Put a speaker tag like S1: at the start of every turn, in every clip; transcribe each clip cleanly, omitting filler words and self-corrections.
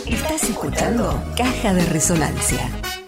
S1: Estás escuchando Caja de Resonancia.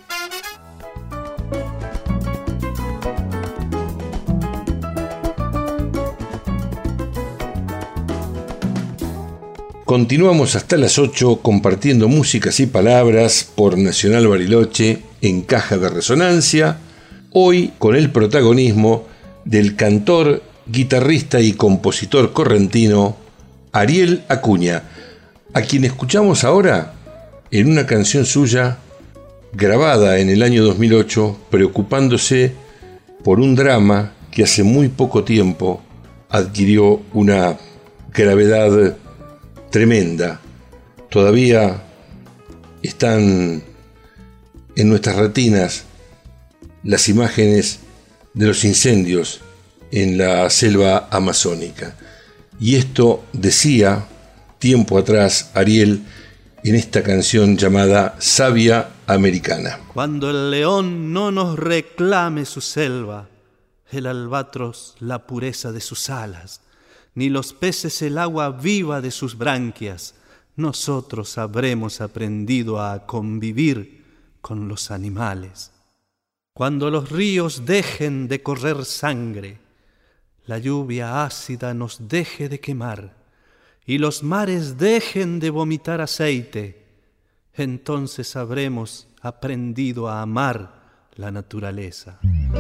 S2: Continuamos hasta las 8 compartiendo músicas y palabras por Nacional Bariloche en Caja de Resonancia, hoy con el protagonismo del cantor, guitarrista y compositor correntino Ariel Acuña, a quien escuchamos ahora en una canción suya grabada en el año 2008, preocupándose por un drama que hace muy poco tiempo adquirió una gravedad tremenda. Todavía están en nuestras retinas las imágenes de los incendios en la selva amazónica. Y esto decía tiempo atrás Ariel en esta canción llamada Savia Americana.
S3: Cuando el león no nos reclame su selva, el albatros la pureza de sus alas, ni los peces el agua viva de sus branquias, nosotros habremos aprendido a convivir con los animales. Cuando los ríos dejen de correr sangre, la lluvia ácida nos deje de quemar, y los mares dejen de vomitar aceite, entonces habremos aprendido a amar la naturaleza.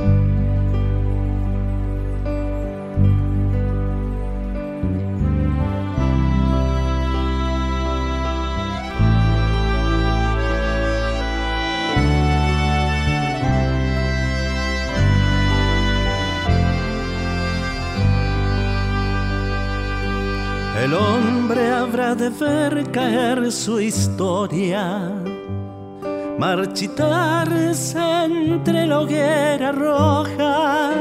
S3: El hombre habrá de ver caer su historia, marchitarse entre la hoguera roja,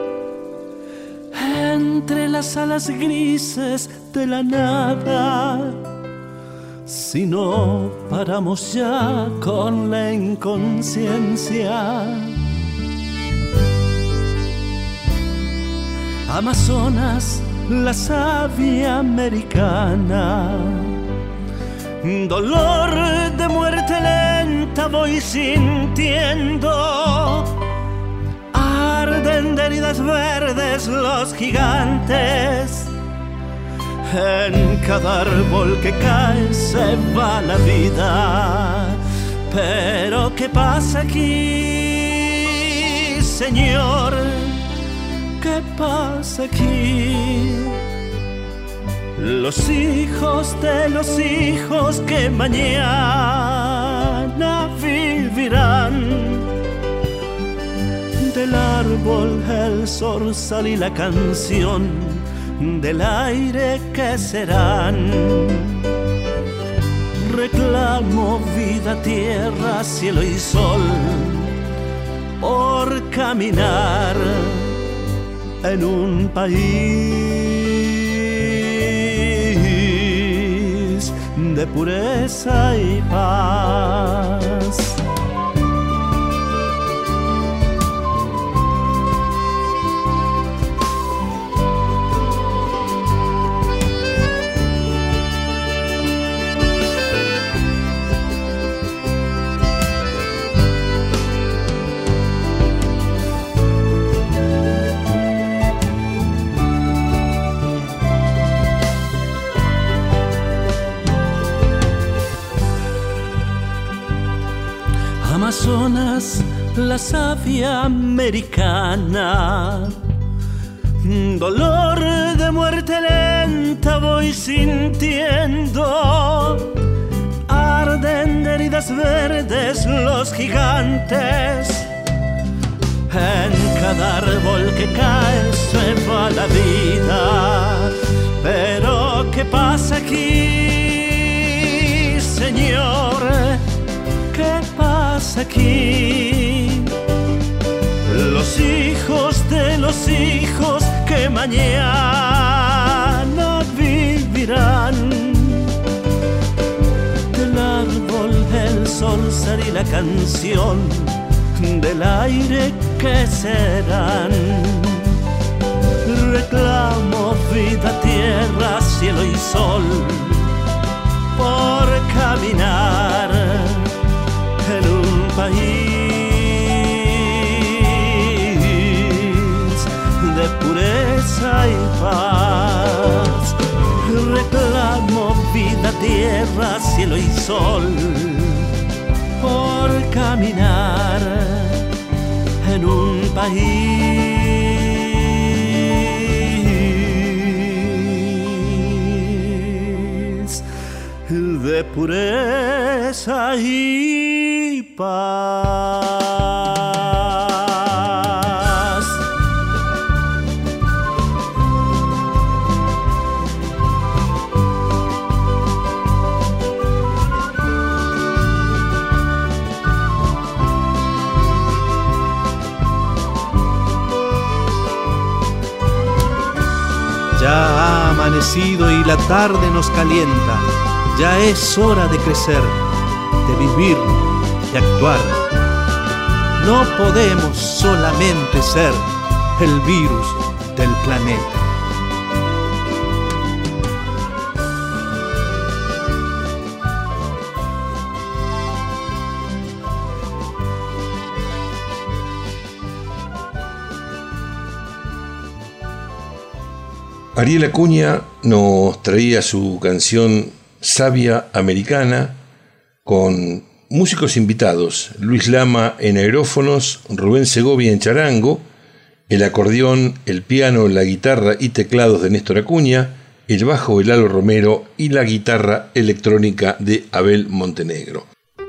S3: entre las alas grises de la nada. Si no paramos ya con la inconsciencia, Amazonas, la savia americana, dolor de muerte lenta voy sintiendo, arden de heridas verdes los gigantes, en cada árbol que cae se va la vida. Pero ¿qué pasa aquí, Señor? ¿Qué pasa aquí? Los hijos de los hijos que mañana vivirán, del árbol el zorzal y la canción, del aire que serán. Reclamo vida, tierra, cielo y sol por caminar en un país de pureza y paz. Amazonas, la savia americana, dolor de muerte lenta voy sintiendo, arden de heridas verdes los gigantes, en cada árbol que cae se va la vida. Pero ¿qué pasa aquí, Señor? ¿Qué pasa aquí? Los hijos de los hijos que mañana vivirán, del árbol el zorzal y la canción, del aire que serán. Reclamo vida, tierra, cielo y sol por caminar pureza y paz. Reclamo vida, tierra, cielo y sol por caminar en un país de pureza y paz. Ya ha amanecido y la tarde nos calienta. Ya es hora de crecer, de vivir, de actuar. No podemos solamente ser el virus del planeta.
S2: Ariel Acuña nos traía su canción Savia Americana con músicos invitados: Luis Lama en aerófonos, Rubén Segovia en charango, el acordeón, el piano, la guitarra y teclados de Néstor Acuña, el bajo de Lalo Romero y la guitarra electrónica de Abel Montenegro.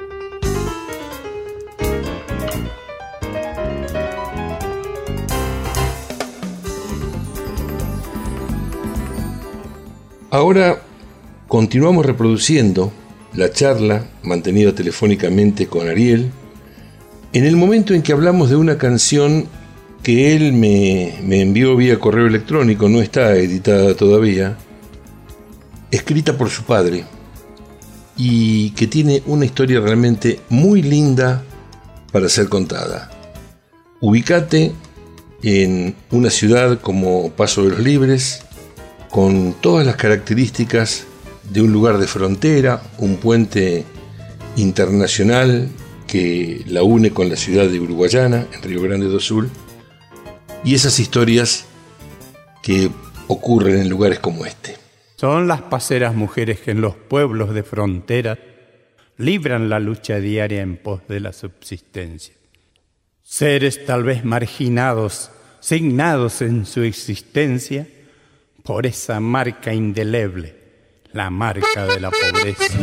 S2: Ahora continuamos reproduciendo la charla mantenida telefónicamente con Ariel en el momento en que hablamos de una canción que él me envió vía correo electrónico, no está editada todavía, escrita por su padre y que tiene una historia realmente muy linda para ser contada. Ubícate en una ciudad como Paso de los Libres, con todas las características de un lugar de frontera, un puente internacional que la une con la ciudad de Uruguayana, en Río Grande do Sul, y esas historias que ocurren en lugares como este.
S4: Son las paseras mujeres que en los pueblos de frontera libran la lucha diaria en pos de la subsistencia. Seres tal vez marginados, signados en su existencia por esa marca indeleble, la marca de la pobreza.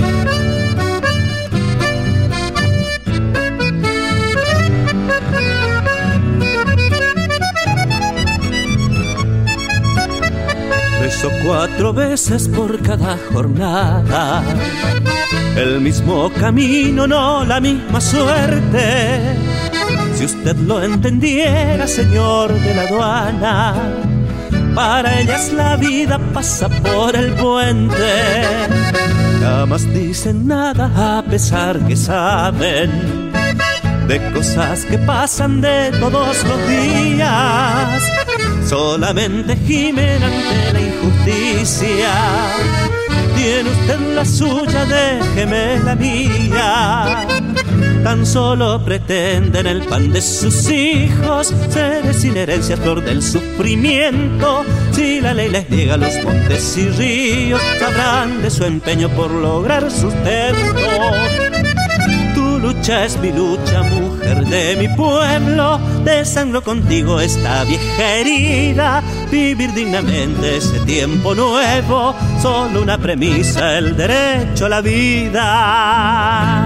S3: Rezo 4 veces por cada jornada, el mismo camino, no la misma suerte. Si usted lo entendiera, señor de la aduana, para ellas la vida pasa por el puente. Jamás dicen nada a pesar que saben de cosas que pasan de todos los días. Solamente gimen ante la injusticia. Tiene usted la suya, déjeme la mía. Tan solo pretenden el pan de sus hijos, seres sin herencia, flor del sufrimiento. Si la ley les niega los montes y ríos, sabrán de su empeño por lograr sustento. Tu lucha es mi lucha, mujer de mi pueblo. Desangro contigo esta vieja herida. Vivir dignamente ese tiempo nuevo, solo una premisa, el derecho a la vida.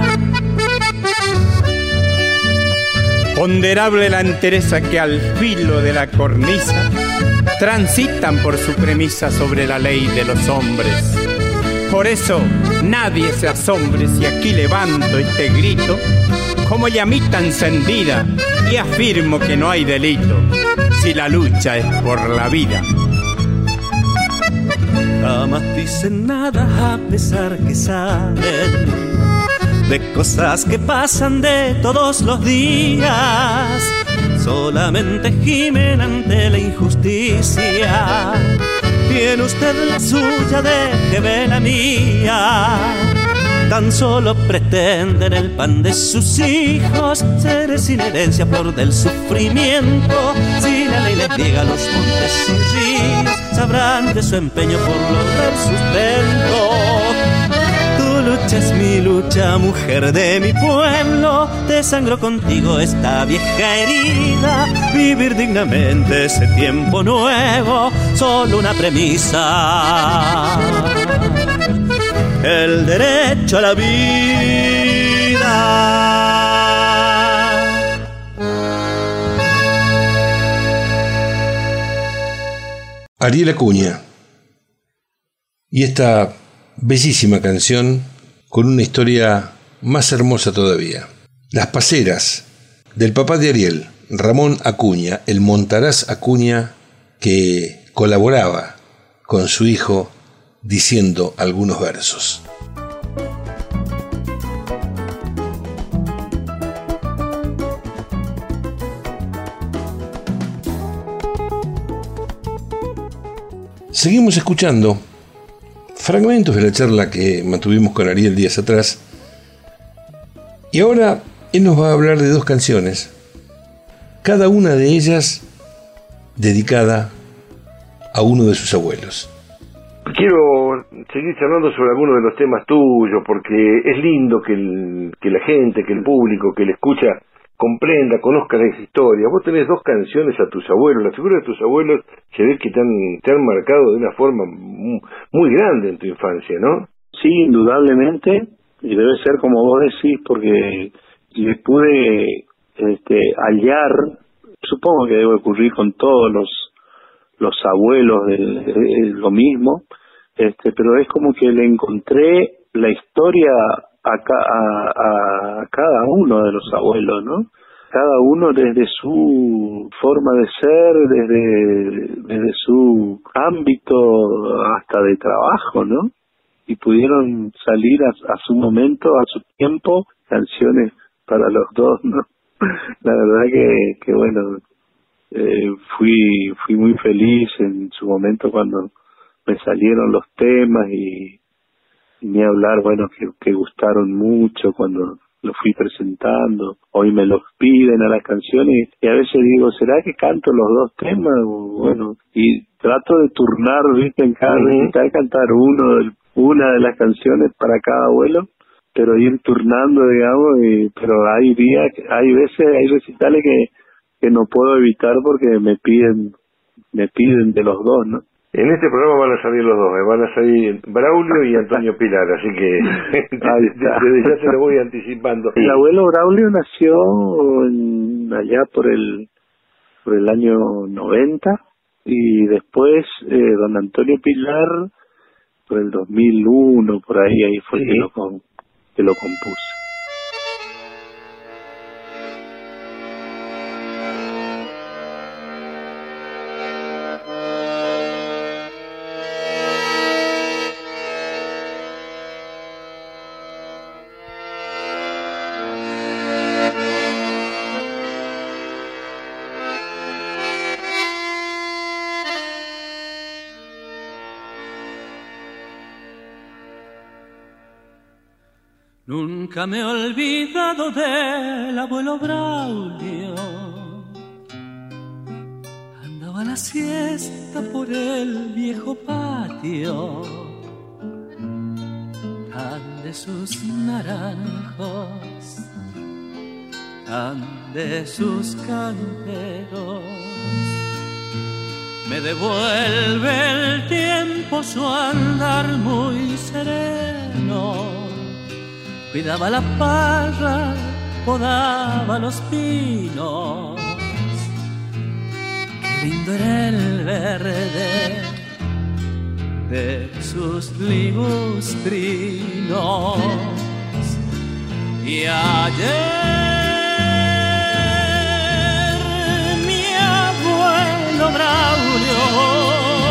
S4: Ponderable la entereza que al filo de la cornisa transitan por su premisa sobre la ley de los hombres. Por eso nadie se asombre si aquí levanto este grito como llamita encendida y afirmo que no hay delito si la lucha es por la vida.
S3: Jamás dicen nada a pesar que saben de cosas que pasan de todos los días. Solamente gimen ante la injusticia. Tiene usted la suya, déjeme la mía. tan solo pretenden el pan de sus hijos, seres sin herencia, flor del sufrimiento. Si la ley les diga los montes y ríos, sabrán de su empeño por lograr sustento. Tu lucha es mi lucha, mujer de mi pueblo, desangro contigo esta vieja herida. Vivir dignamente ese tiempo nuevo, solo una premisa: el derecho a la vida.
S2: Ariel Acuña. Y esta bellísima canción con una historia más hermosa todavía. Las Paceras, del papá de Ariel, Ramón Acuña, el Montaraz Acuña, que colaboraba con su hijo diciendo algunos versos. Seguimos escuchando fragmentos de la charla que mantuvimos con Ariel días atrás, y ahora él nos va a hablar de dos canciones, cada una de ellas dedicada a uno de sus abuelos.
S5: Quiero seguir charlando sobre algunos de los temas tuyos, porque es lindo que la gente, que el público, que le escucha, comprenda, conozca esa historia. Vos tenés dos canciones a tus abuelos. La figura de tus abuelos se ve que te han marcado de una forma muy grande en tu infancia, ¿no?
S6: Sí, indudablemente, y debe ser como vos decís, porque le pude hallar, supongo que debe ocurrir con todos los abuelos lo mismo, pero es como que le encontré la historia a cada uno de los abuelos, ¿no? Cada uno desde su forma de ser, desde su ámbito hasta de trabajo, ¿no? Y pudieron salir a su momento, a su tiempo, canciones para los dos, ¿no? La verdad que bueno, fui muy feliz en su momento cuando me salieron los temas y ni hablar, bueno, que gustaron mucho cuando lo fui presentando. Hoy me los piden a las canciones y a veces digo, ¿será que canto los dos temas? Bueno, y trato de turnar, ¿viste? En cada recital cantar una de las canciones para cada abuelo, pero ir turnando, digamos, pero hay veces, hay recitales que no puedo evitar porque me piden de los dos, ¿no?
S5: En este programa van a salir los dos, van a salir Braulio y Antonio Pilar, así que desde ya se lo voy anticipando.
S6: El abuelo Braulio nació allá por el año 90 y después don Antonio Pilar por el 2001, por ahí fue que lo compuse.
S3: Nunca me he olvidado del abuelo Braulio. Andaba a la siesta por el viejo patio, tan de sus naranjos, tan de sus canteros. Me devuelve el tiempo su andar muy sereno. Cuidaba la parra, podaba los pinos. Qué lindo era el verde de sus ligustrinos. Y ayer mi abuelo Braulio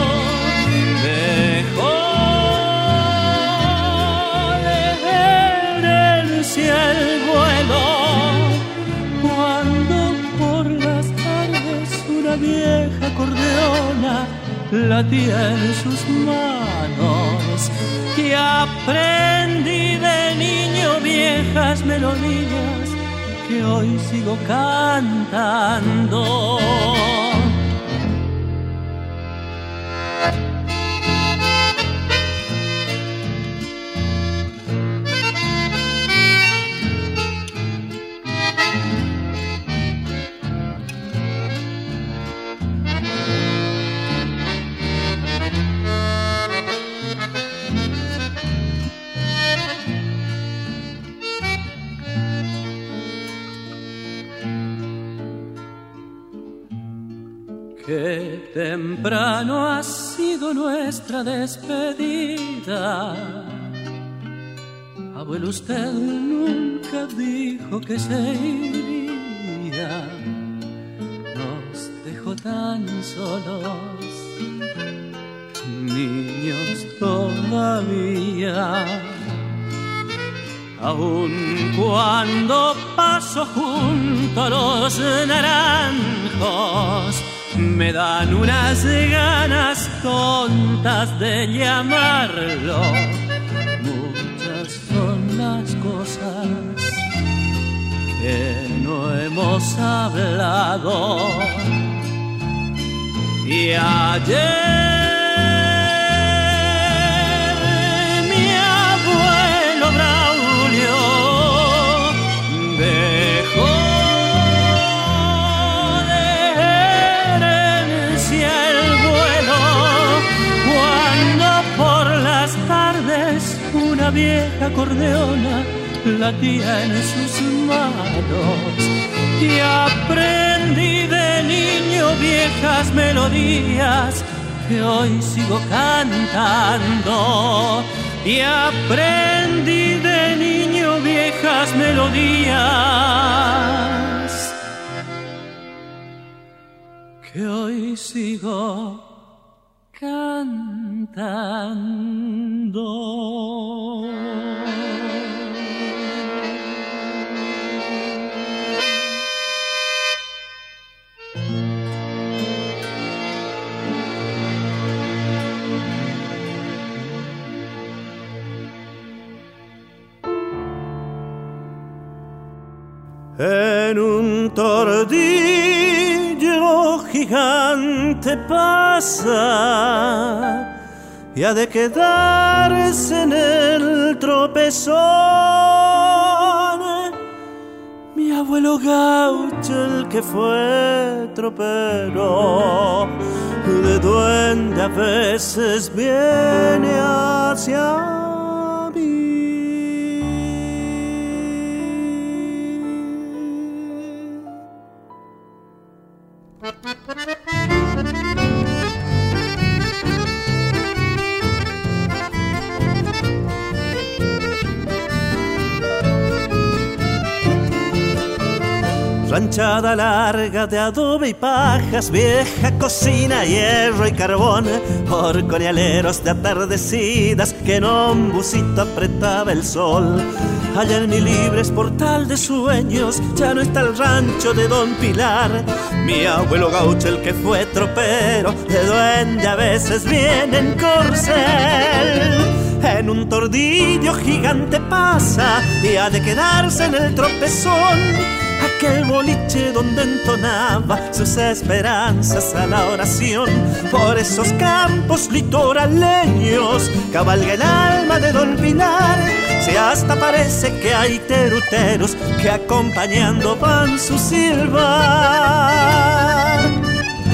S3: el vuelo cuando por las tardes una vieja acordeona latía en sus manos.
S7: y aprendí de niño viejas melodías que hoy sigo cantando. Qué temprano ha sido nuestra despedida. Abuelo, usted nunca dijo que se iría. Nos dejó tan solos, niños todavía. Aun cuando paso junto a los naranjos, me dan unas ganas tontas de llamarlo. Muchas son las cosas que no hemos hablado. Y ayer mi abuelo Braulio dejó una vieja acordeona latía en sus manos, y aprendí de niño viejas melodías que hoy sigo cantando. Y aprendí de niño viejas melodías que hoy sigo cantando. En un tordillo gigante pasa y ha de quedarse en el tropezón. Mi abuelo gaucho, el que fue tropero, de duende a veces viene hacia ranchada larga de adobe y pajas, vieja cocina, hierro y carbón, horconialeros de atardecidas que en un busito apretaba el sol. Allá en mi libres portal de sueños ya no está el rancho de Don Pilar. Mi abuelo gaucho, el que fue tropero, de duende a veces viene en corcel. En un tordillo gigante pasa y ha de quedarse en el tropezón, aquel boliche donde entonaba sus esperanzas a la oración. Por esos campos litoraleños cabalga el alma de Don Pilar, si hasta parece que hay teruteros que acompañando van su silbar.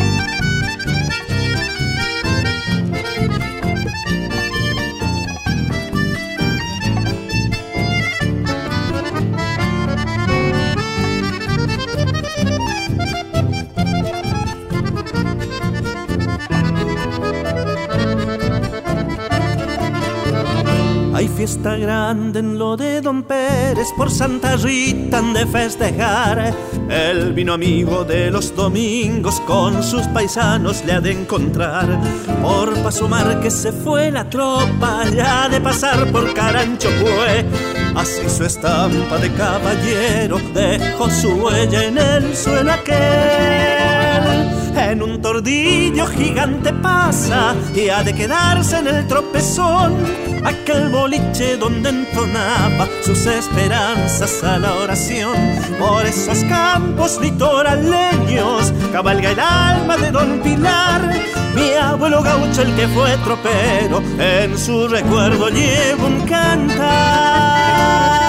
S7: Hay fiesta grande en lo de Don Pérez, por Santa Rita han de festejar. El vino amigo de los domingos con sus paisanos le ha de encontrar. Por Paso Márquez se fue la tropa, ya de pasar por Carancho fue. Así su estampa de caballero dejó su huella en el suelo aquel. en un tordillo gigante pasa y ha de quedarse en el tropezón, aquel boliche donde entonaba sus esperanzas a la oración. Por esos campos litoraleños cabalga el alma de Don Pilar, mi abuelo gaucho el que fue tropero, en su recuerdo lleva un cantar.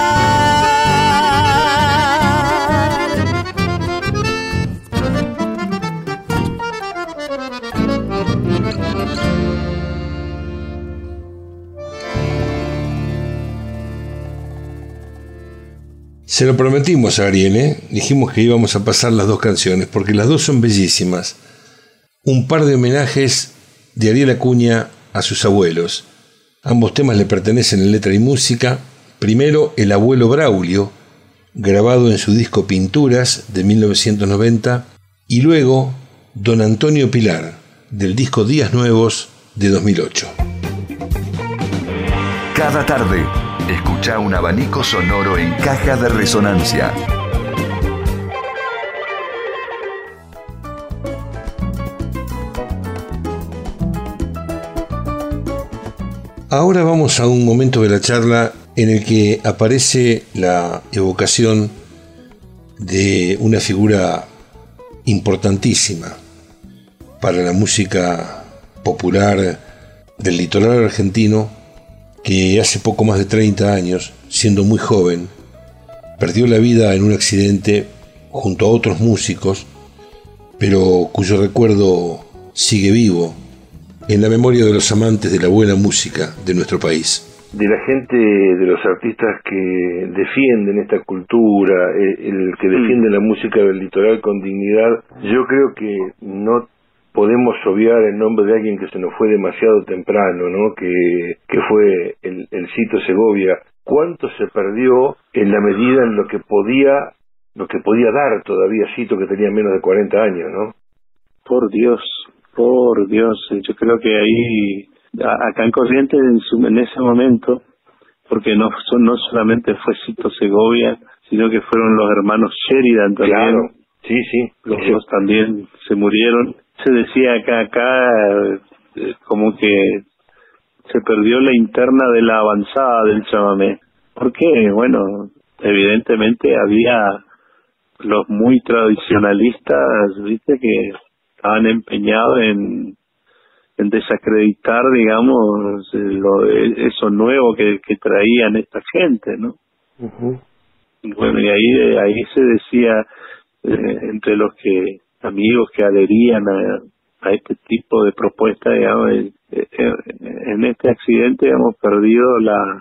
S2: Se lo prometimos a Ariel, dijimos que íbamos a pasar las dos canciones, porque las dos son bellísimas. Un par de homenajes de Ariel Acuña a sus abuelos. Ambos temas le pertenecen en letra y música. Primero, El abuelo Braulio, grabado en su disco Pinturas de 1990, y luego Don Antonio Pilar, del disco Días Nuevos de 2008.
S8: Cada tarde, escucha un abanico sonoro en Caja de Resonancia.
S2: Ahora vamos a un momento de la charla en el que aparece la evocación de una figura importantísima para la música popular del litoral argentino, que hace poco más de 30 años, siendo muy joven, perdió la vida en un accidente junto a otros músicos, pero cuyo recuerdo sigue vivo en la memoria de los amantes de la buena música de nuestro país.
S5: De la gente, de los artistas que defienden esta cultura, el que defiende la música del litoral con dignidad, yo creo que no podemos obviar el nombre de alguien que se nos fue demasiado temprano, ¿no? Que fue el Cito Segovia. ¿Cuánto se perdió en la medida en lo que podía dar todavía Cito, que tenía menos de 40 años, ¿no?
S6: Por Dios, yo creo que ahí, acá en Corrientes, en ese momento, porque no solamente fue Cito Segovia, sino que fueron los hermanos Sheridan también.
S5: Claro, sí.
S6: Los dos también se murieron. Se decía acá como que se perdió la interna de la avanzada del chamamé. Porque, bueno, evidentemente había los muy tradicionalistas, viste, que estaban empeñados en desacreditar, digamos, eso nuevo que traían esta gente, ¿no? Uh-huh. Bueno, y ahí se decía, entre los amigos que adherían a este tipo de propuesta, digamos, en este accidente hemos perdido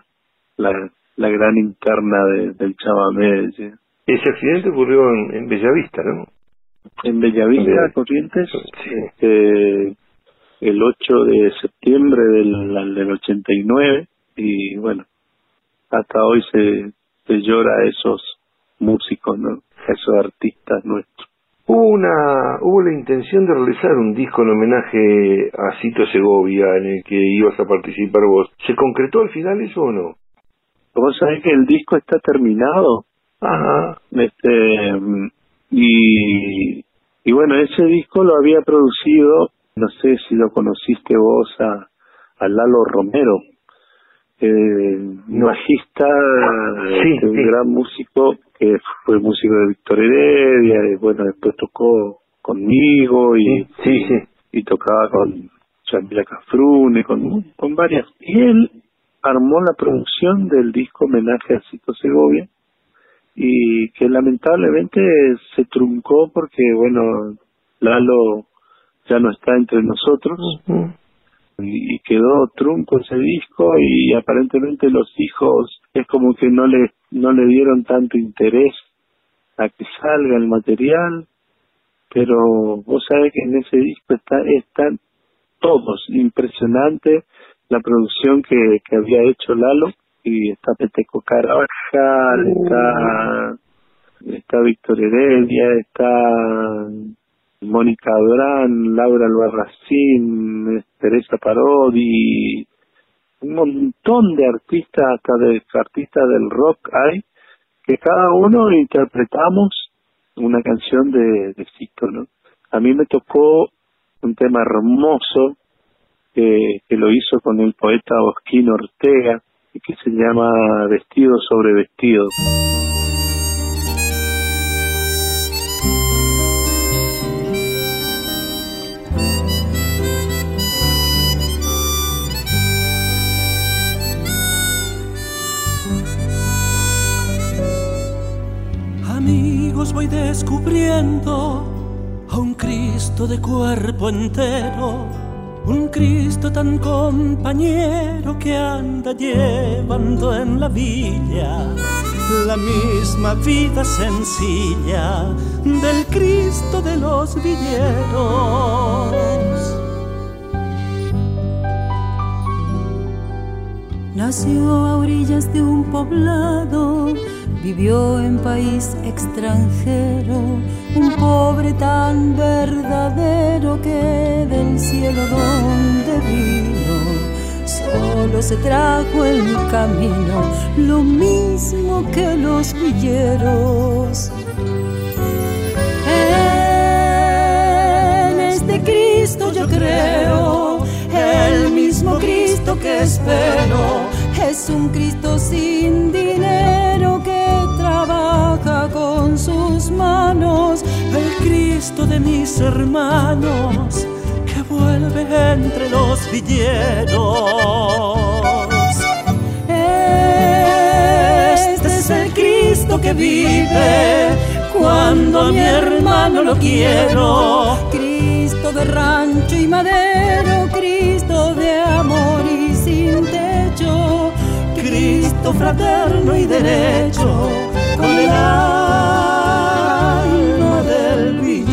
S6: la gran interna del chamamé. ¿Sí?
S5: Ese accidente ocurrió en Bellavista, ¿no?
S6: En Bellavista, Corrientes, sí. El 8 de septiembre del 89, y bueno, hasta hoy se llora a esos músicos, ¿no? A esos artistas nuestros.
S5: Hubo la intención de realizar un disco en homenaje a Cito Segovia, en el que ibas a participar vos. ¿Se concretó al final eso o no?
S6: Vos sabés que el disco está terminado.
S5: Ajá.
S6: Y bueno, ese disco lo había producido, no sé si lo conociste vos, a Lalo Romero, bajista, un gran músico, que fue músico de Víctor Heredia, y bueno, después tocó conmigo y tocaba con Yamila Cafrune, con varias. Y él armó la producción del disco homenaje a Cito Segovia, y que lamentablemente se truncó porque, bueno, Lalo ya no está entre nosotros. Uh-huh. Y quedó trunco ese disco, y aparentemente los hijos es como que no le dieron tanto interés a que salga el material, pero vos sabés que en ese disco están todos, impresionante la producción que había hecho Lalo, y está Peteco Carabajal, está Víctor Heredia, está Mónica Abrán, Laura Albarracín, Teresa Parodi, un montón de artistas, artistas del rock hay, que cada uno interpretamos una canción de Cito, ¿no? a mí me tocó un tema hermoso que lo hizo con el poeta Osquín Ortega y que se llama Vestido sobre Vestido.
S7: Amigos, voy descubriendo a un Cristo de cuerpo entero, un Cristo tan compañero que anda llevando en la villa la misma vida sencilla del Cristo de los villeros.
S9: Nació a orillas de un poblado, vivió en país extranjero, un pobre tan verdadero que del cielo donde vino solo se trajo el camino, lo mismo que los villeros. En este Cristo yo creo, el mismo Cristo que espero, es un Cristo sin dinero que trabaja con sus manos, el Cristo de mis hermanos que vuelve entre los villeros. Este es el Cristo que vive cuando a mi hermano lo quiero, Cristo de rancho y madero, Cristo de amor y sin techo, Cristo fraterno y derecho, con el alma del villero.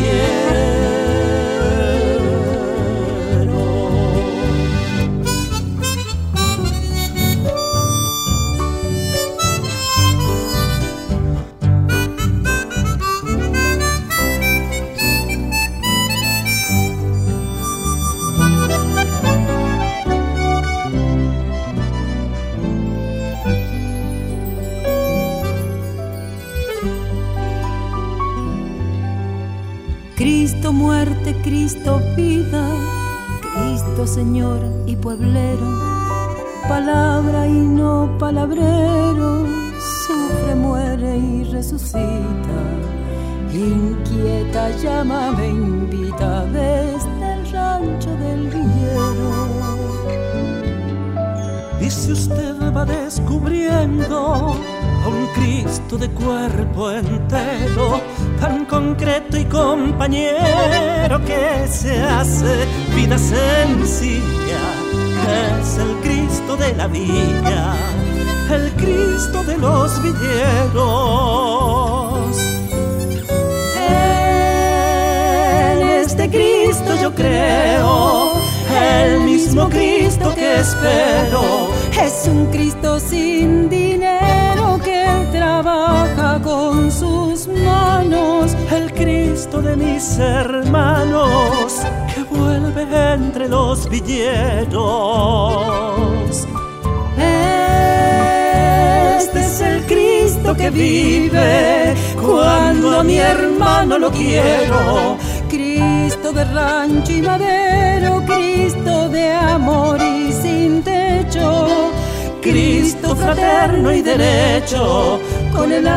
S9: Cristo muerte, Cristo vida, Cristo Señor y pueblero, palabra y no palabrero, sufre, muere y resucita, inquieta llama me invita desde el rancho del villero. Y si usted va descubriendo a un Cristo de cuerpo entero, tan concreto y compañero que se hace vida sencilla, es el Cristo de la villa, el Cristo de los villeros. En este Cristo yo creo, el mismo Cristo que espero, es un Cristo sin dinero que trabaja con sus manos, el Cristo de mis hermanos que vuelve entre los villeros. Este es el Cristo que vive cuando a mi hermano lo quiero, Cristo de rancho y madero, Cristo de amor y sin techo, Cristo fraterno y derecho, con el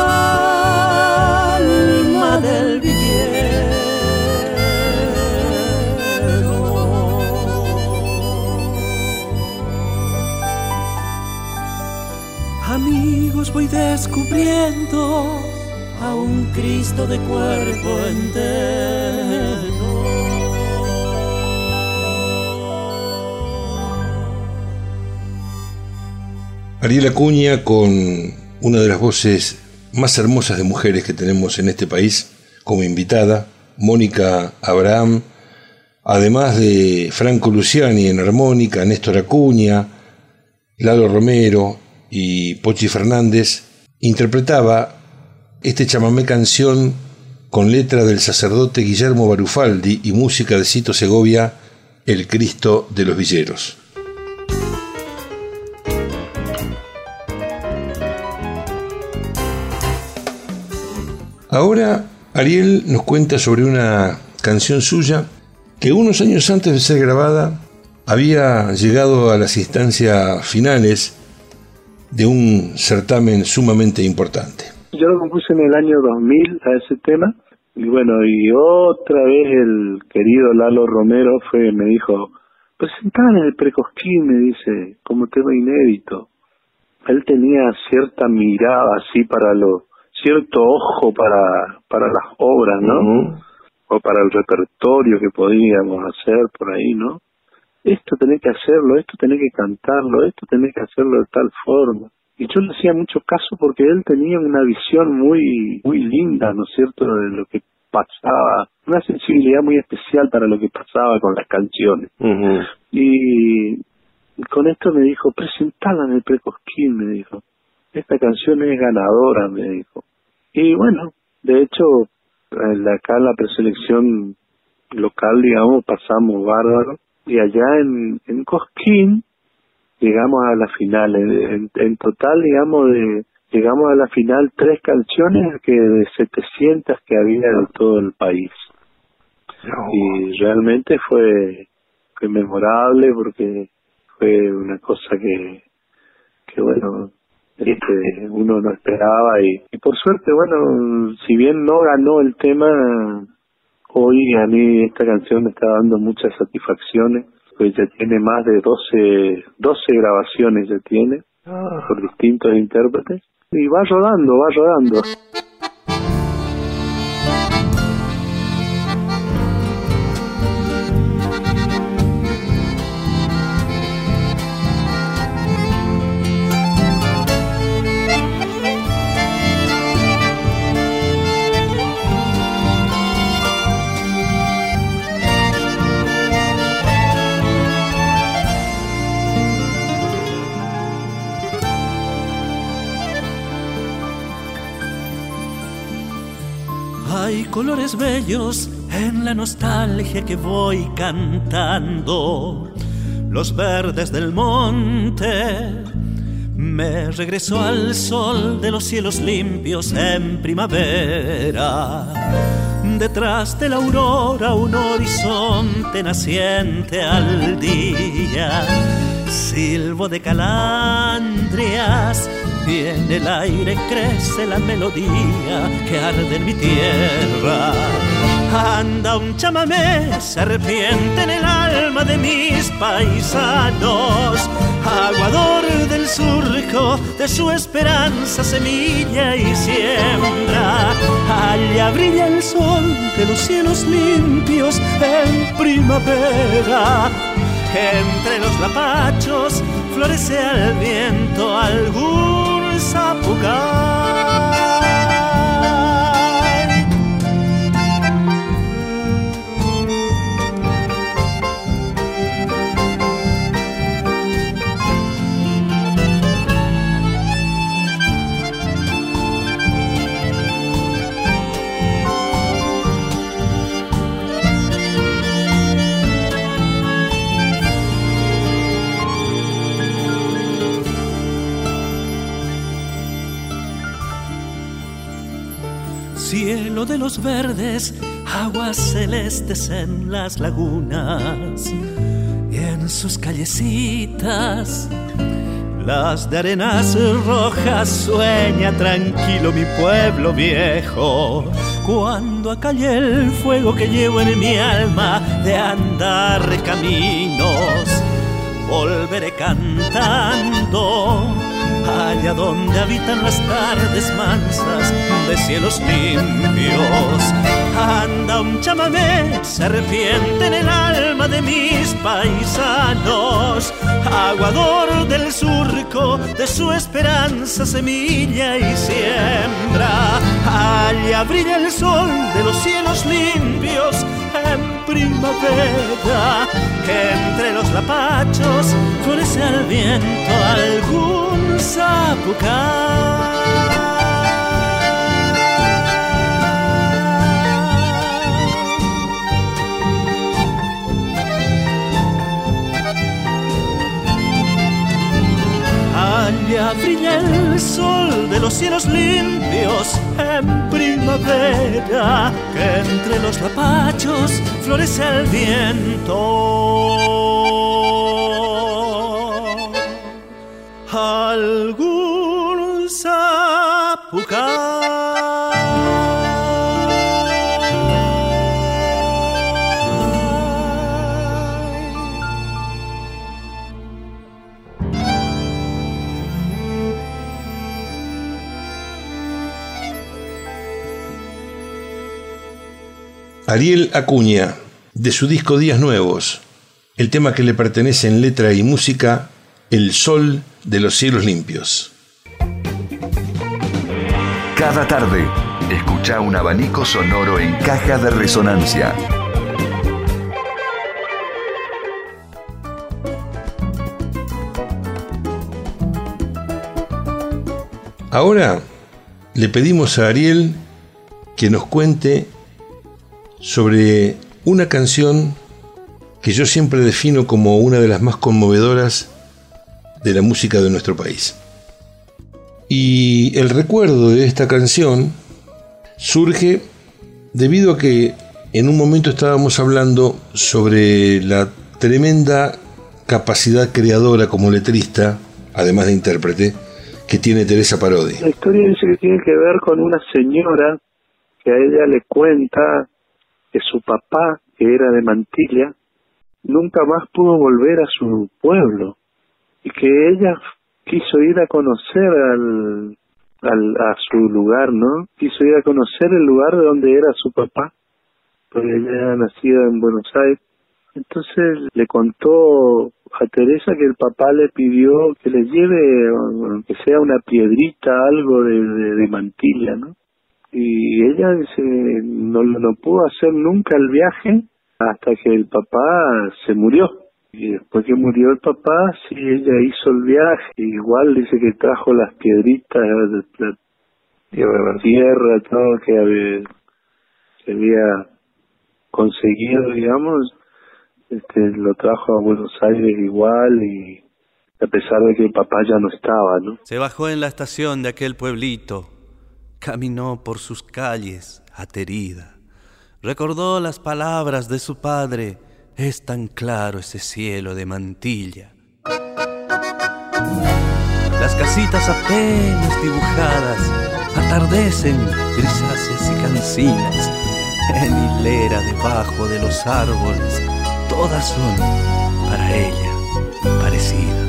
S9: alma del villero. Amigos, voy descubriendo a un Cristo de cuerpo entero.
S2: Ariel Acuña, con una de las voces más hermosas de mujeres que tenemos en este país como invitada, Mónica Abraham, además de Franco Luciani en armónica, Néstor Acuña, Lalo Romero y Pochi Fernández, interpretaba este chamamé canción con letra del sacerdote Guillermo Barufaldi y música de Cito Segovia, El Cristo de los Villeros. Ahora Ariel nos cuenta sobre una canción suya que unos años antes de ser grabada había llegado a las instancias finales de un certamen sumamente importante.
S6: Yo lo compuse en el año 2000 a ese tema, y bueno, y otra vez el querido Lalo Romero me dijo, presentá en el Precosquín, me dice, como tema inédito. Él tenía cierta mirada así cierto ojo para las obras, ¿no? Uh-huh. O para el repertorio que podíamos hacer por ahí, ¿no? Esto tenés que hacerlo, esto tenés que cantarlo, esto tenés que hacerlo de tal forma. Y yo le hacía mucho caso porque él tenía una visión muy linda, ¿no es cierto?, de lo que pasaba, una sensibilidad muy especial para lo que pasaba con las canciones. Uh-huh. Y con esto me dijo, presentala en el Precosquín, me dijo. Esta canción es ganadora, me dijo. Y bueno, de hecho, acá en la preselección local, digamos, pasamos bárbaro. Y allá en Cosquín llegamos a la final. En total, digamos, llegamos a la final 3 canciones de 700 que había en todo el país. No. Y realmente fue memorable porque fue una cosa que bueno, uno no esperaba y por suerte, bueno, si bien no ganó el tema, hoy a mí esta canción me está dando muchas satisfacciones, pues ya tiene más de 12 grabaciones ya tiene, por distintos intérpretes, y va rodando.
S9: Hay colores bellos en la nostalgia que voy cantando, los verdes del monte. Me regreso al sol de los cielos limpios en primavera. Detrás de la aurora un horizonte naciente al día. Silbo de calandrias y en el aire crece la melodía que arde en mi tierra. Anda un chamamé, serpiente en el alma de mis paisanos, aguador del surco, de su esperanza semilla y siembra. Allá brilla el sol de los cielos limpios en primavera. Entre los lapachos florece al viento algún zapucay. Cielo de los verdes, aguas celestes en las lagunas y en sus callecitas, las de arenas rojas, sueña tranquilo mi pueblo viejo. Cuando acalle el fuego que llevo en mi alma de andar caminos, volveré cantando allá donde habitan las tardes mansas de cielos limpios. Anda un chamamé, serpiente en el alma de mis paisanos, aguador del surco, de su esperanza semilla y siembra. Allá brilla el sol de los cielos limpios en primavera, que entre los lapachos florece al viento algún zapucay. Allá brilla el sol de los cielos cielos limpios en primavera, que entre los lapachos florece el viento. Algún zapucay
S2: Ariel Acuña, de su disco Días Nuevos, el tema que le pertenece en letra y música, El Sol de los Cielos Limpios.
S8: Cada tarde, escucha un abanico sonoro en Caja de Resonancia.
S2: Ahora le pedimos a Ariel que nos cuente sobre una canción que yo siempre defino como una de las más conmovedoras de la música de nuestro país. Y el recuerdo de esta canción surge debido a que en un momento estábamos hablando sobre la tremenda capacidad creadora como letrista, además de intérprete, que tiene Teresa Parodi.
S6: La historia dice que tiene que ver con una señora que a ella le cuenta que su papá, que era de Mantilla, nunca más pudo volver a su pueblo y que ella quiso ir a conocer a su lugar, ¿no? Quiso ir a conocer el lugar de donde era su papá, porque ella era nacida en Buenos Aires. Entonces le contó a Teresa que el papá le pidió que le lleve, aunque sea una piedrita, algo de Mantilla, ¿no? Y ella dice, no pudo hacer nunca el viaje hasta que el papá se murió. Y después que murió el papá, sí, ella hizo el viaje. Igual dice que trajo las piedritas de tierra, todo que había conseguido, digamos. Lo trajo a Buenos Aires igual, y a pesar de que el papá ya no estaba, ¿no?
S3: Se bajó en la estación de aquel pueblito, caminó por sus calles aterida, recordó las palabras de su padre: es tan claro ese cielo de Mantilla. Las casitas apenas dibujadas atardecen grisáceas y cansinas, en hilera debajo de los árboles, todas son para ella parecidas.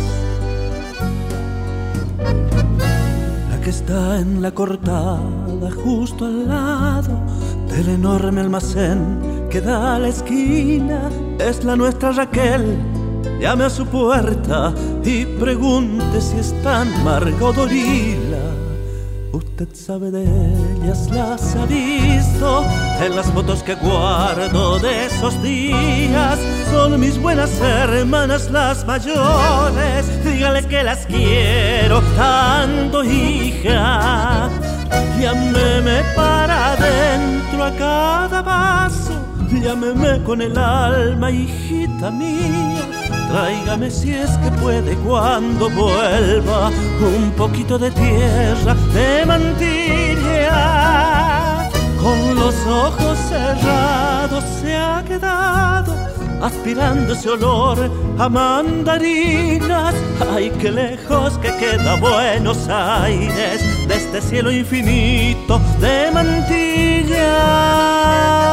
S3: La que está en la cortada justo al lado del enorme almacén que da a la esquina es la nuestra Raquel. Llame a su puerta y pregunte si están Margot o Dorila. Usted sabe de ellas, las ha visto en las fotos que guardo de esos días. Son mis buenas hermanas las mayores. Dígale que las quiero tanto, hija. Llámeme para adentro a cada paso. Llámeme con el alma, hijita mía. Tráigame si es que puede cuando vuelva un poquito de tierra de Mantilla. Con los ojos cerrados se ha quedado aspirando ese olor a mandarinas. Ay, qué lejos que queda Buenos Aires de este cielo infinito de Mantilla.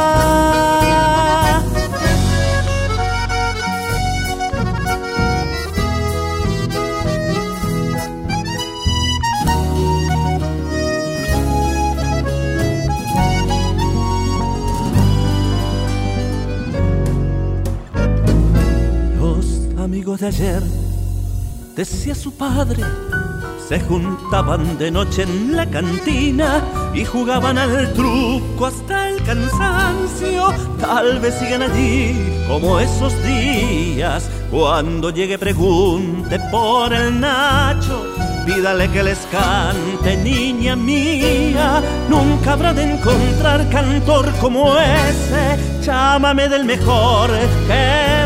S3: Amigos de ayer, decía su padre, se juntaban de noche en la cantina y jugaban al truco hasta el cansancio. Tal vez sigan allí como esos días. Cuando llegue pregunte por el Nacho, pídale que les cante, niña mía. Nunca habrá de encontrar cantor como ese. Llámame del mejor, qué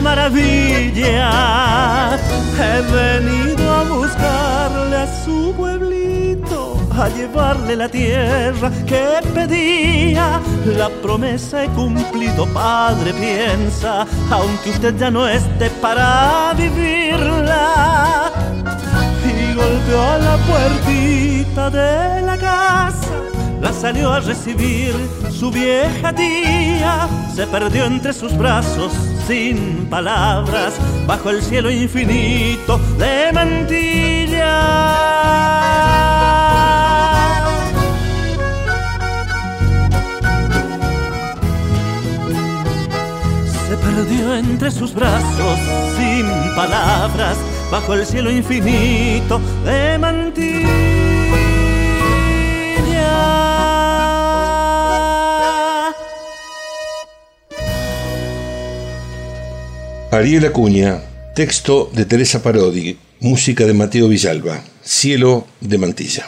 S3: maravilla. He venido a buscarle a su pueblito,
S9: a llevarle la tierra que pedía. La promesa he cumplido, padre, piensa, aunque usted ya no esté para vivirla. Y golpeó a la puertita de la casa, la salió a recibir su vieja tía. Se perdió entre sus brazos sin palabras, bajo el cielo infinito de mantilla. Se perdió entre sus brazos sin palabras, bajo el cielo infinito de mantilla.
S2: Ariel Acuña, texto de Teresa Parodi, música de Mateo Villalba, Cielo de Mantilla.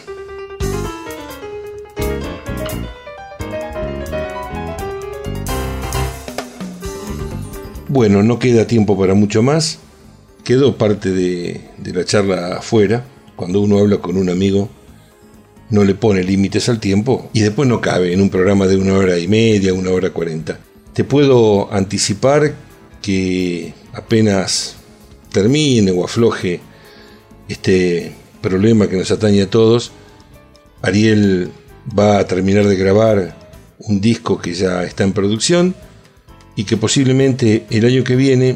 S2: Bueno, no queda tiempo para mucho más. Quedó parte de la charla afuera. Cuando uno habla con un amigo, no le pone límites al tiempo y después no cabe en un programa de 1 hora y media, 1 hora 40. Te puedo anticipar que apenas termine o afloje este problema que nos atañe a todos, Ariel va a terminar de grabar un disco que ya está en producción y que posiblemente el año que viene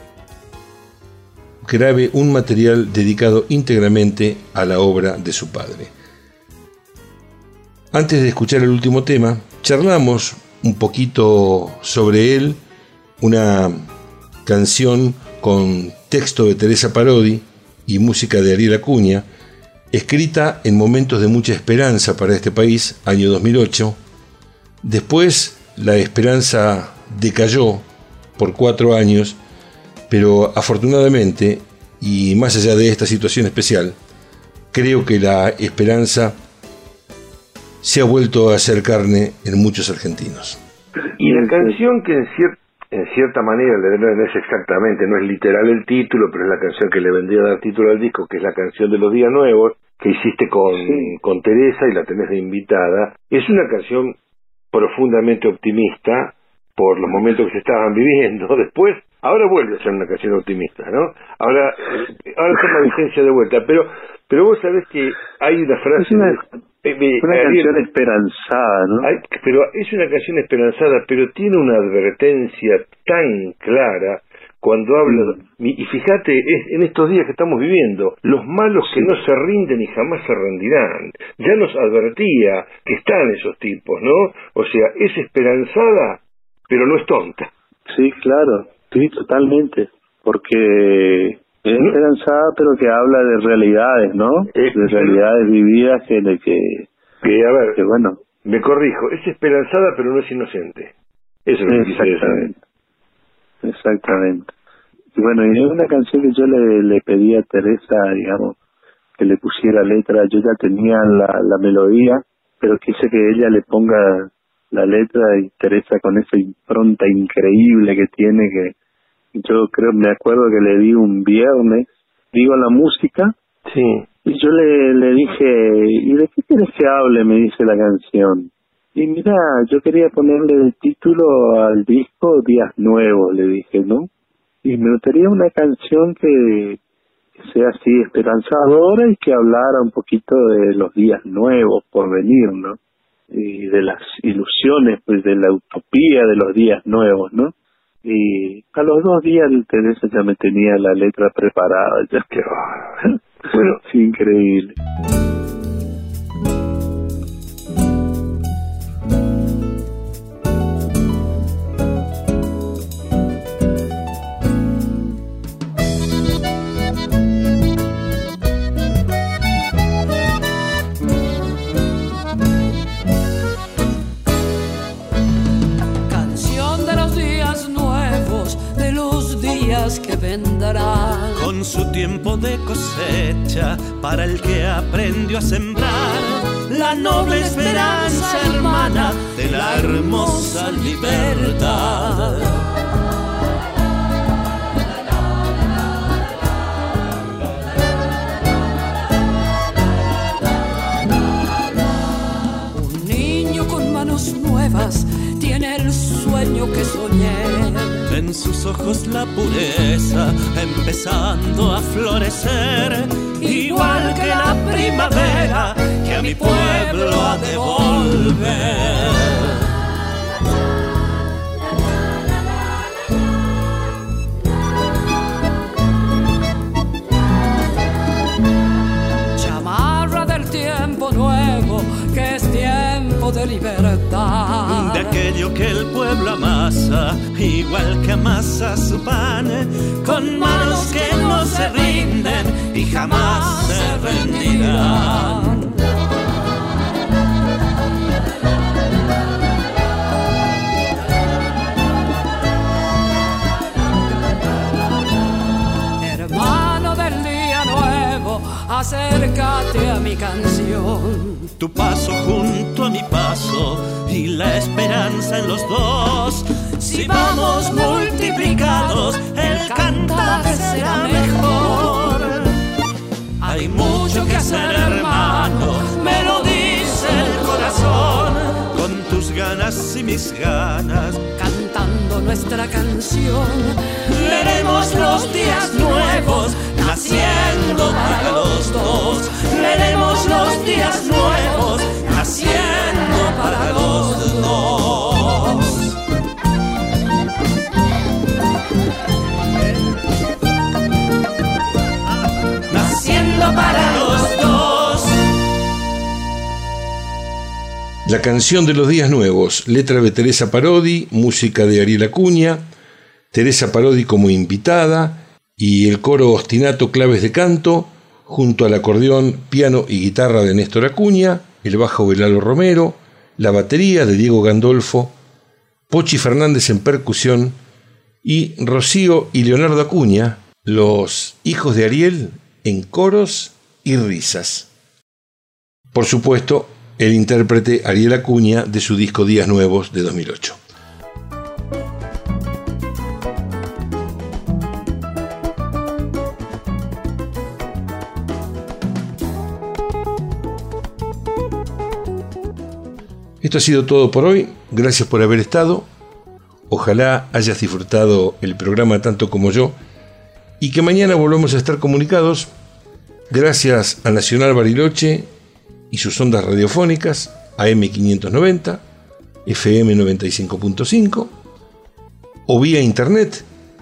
S2: grabe un material dedicado íntegramente a la obra de su padre. Antes de escuchar el último tema, charlamos un poquito sobre él, una canción con texto de Teresa Parodi y música de Ariel Acuña, escrita en momentos de mucha esperanza para este país, año 2008. Después la esperanza decayó por 4 años, pero afortunadamente, y más allá de esta situación especial, creo que la esperanza se ha vuelto a hacer carne en muchos argentinos.
S5: Y la canción que en cierta manera, no es exactamente, no es literal el título, pero es la canción que le vendría a dar título al disco, que es la canción de Los Días Nuevos, que hiciste con Teresa y la tenés de invitada. Es una canción profundamente optimista por los momentos que se estaban viviendo. Después, ahora vuelve a ser una canción optimista, ¿no? Ahora toma vigencia de vuelta, pero vos sabés que hay una frase...
S6: Una canción esperanzada, ¿no?
S5: Pero es una canción esperanzada, pero tiene una advertencia tan clara cuando habla... Y fíjate, en estos días que estamos viviendo, los malos que no se rinden y jamás se rendirán. Ya nos advertía que están esos tipos, ¿no? O sea, es esperanzada, pero no es tonta.
S6: Sí, claro, sí, totalmente. Porque... es esperanzada, pero que habla de realidades, ¿no? De realidades vividas que
S5: a ver,
S6: que bueno.
S5: Me corrijo, es esperanzada, pero no es inocente. Eso es lo que quise decir.
S6: Exactamente. Y bueno, y es una canción que yo le pedí a Teresa, digamos, que le pusiera letra. Yo ya tenía la melodía, pero quise que ella le ponga la letra, y Teresa, con esa impronta increíble que tiene, que yo me acuerdo que le di un viernes, digo, la música,
S5: sí,
S6: y yo le dije, ¿y de qué quieres que hable? Me dice la canción. Y mira, yo quería ponerle el título al disco Días Nuevos, le dije, ¿no? Y me gustaría una canción que sea así esperanzadora y que hablara un poquito de los días nuevos por venir, ¿no? Y de las ilusiones, pues, de la utopía de los días nuevos, ¿no? Y a los 2 días Teresa ya me tenía la letra preparada, ya que bueno, sí, increíble.
S9: Que vendrán con su tiempo de cosecha para el que aprendió a sembrar la noble esperanza hermana de la hermosa libertad. manos nuevas tiene el sueño que soñé.
S7: En sus ojos la pureza empezando a florecer, igual que la primavera que a mi pueblo ha de volver.
S9: Tiempo nuevo, que es tiempo de libertad.
S7: De aquello que el pueblo amasa, igual que amasa su pan, con manos que no se rinden y jamás se rendirán.
S9: Hermano del día nuevo, acércate a mi canción.
S7: Tu paso junto a mi paso y la esperanza en los dos. Si vamos multiplicados, el cantar será mejor. Hay mucho que hacer, hermano, me lo dice el corazón. Con tus ganas y mis ganas,
S9: cantando nuestra canción,
S7: veremos los días nuevos naciendo para los dos. Veremos los días nuevos naciendo para los dos. Naciendo para los dos.
S2: La canción de los días nuevos, letra de Teresa Parodi, música de Ariel Acuña, Teresa Parodi como invitada y el coro Ostinato Claves de Canto, junto al acordeón, piano y guitarra de Néstor Acuña, el bajo de Lalo Romero, la batería de Diego Gandolfo, Pochi Fernández en percusión y Rocío y Leonardo Acuña, los hijos de Ariel, en coros y risas. Por supuesto, el intérprete Ariel Acuña de su disco Días Nuevos de 2008. Esto ha sido todo por hoy. Gracias por haber estado. Ojalá hayas disfrutado el programa tanto como yo y que mañana volvamos a estar comunicados gracias a Nacional Bariloche y sus ondas radiofónicas AM 590, FM 95.5 o vía internet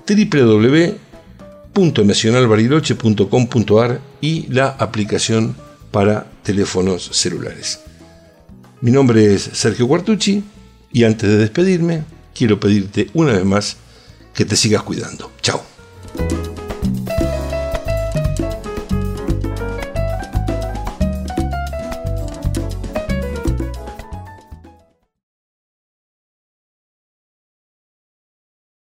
S2: www.nacionalbariloche.com.ar y la aplicación para teléfonos celulares. Mi nombre es Sergio Quartucci y antes de despedirme quiero pedirte una vez más que te sigas cuidando. Chao.